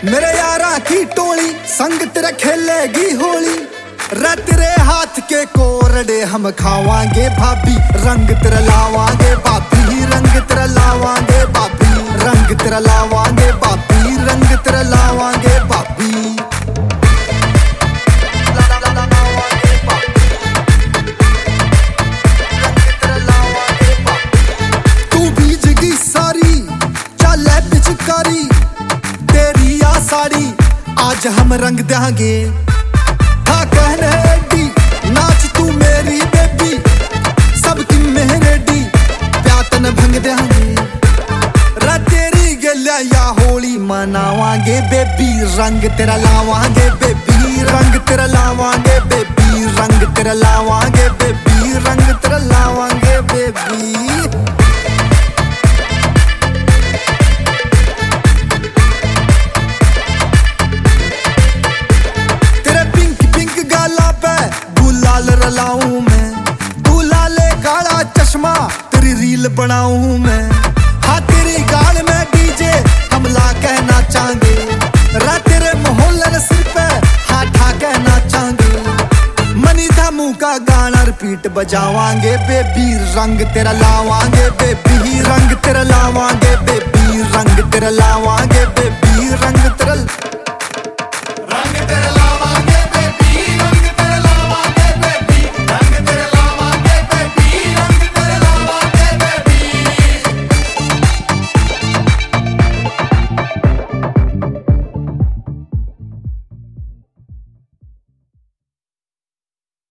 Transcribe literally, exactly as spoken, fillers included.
मेरे यारा की टोली संग तेरा खेलेगी होली। रे तेरे हाथ के कोरडे हम खावांगे भाभी, रंग तेरा लावांगे भाभी, रंग तेरा लावांगे भाभी, रंग तेरा लावांगे भाभी, रंग तेरा लावांगे भाभी। तू भीजगी सारी चले पिचकारी, तेरी आ साड़ी आज हम रंग देंगे। हाँ कहने दी नाच तू मेरी बेबी, सबकी मेहरेडी प्यातन भंग देंगे। रा तेरी गलिया या होली मनावांगे बेबी, रंग तेरा लावांगे बेबी, रंग तेरा लावांगे बेबी, रंग तेरा लावांगे बेबी, रंग तेरा लावांगे बेबी। रलाऊं मैं तू लाले काला चश्मा, तेरी रील बनाऊं मैं। हाँ तेरी गाल में डीजे हमला कहना चाहेंगे, रा तेरे मोहल्ले सिर पे हाँ ठा कहना चाहेंगे। मनी धामू का गाना रिपीट बजावांगे बेबी, रंग तेरा लावांगे बेबी, रंग तेरा लावांगे बेबी, रंग तेरा लावांगे बेबी, रंग तेरा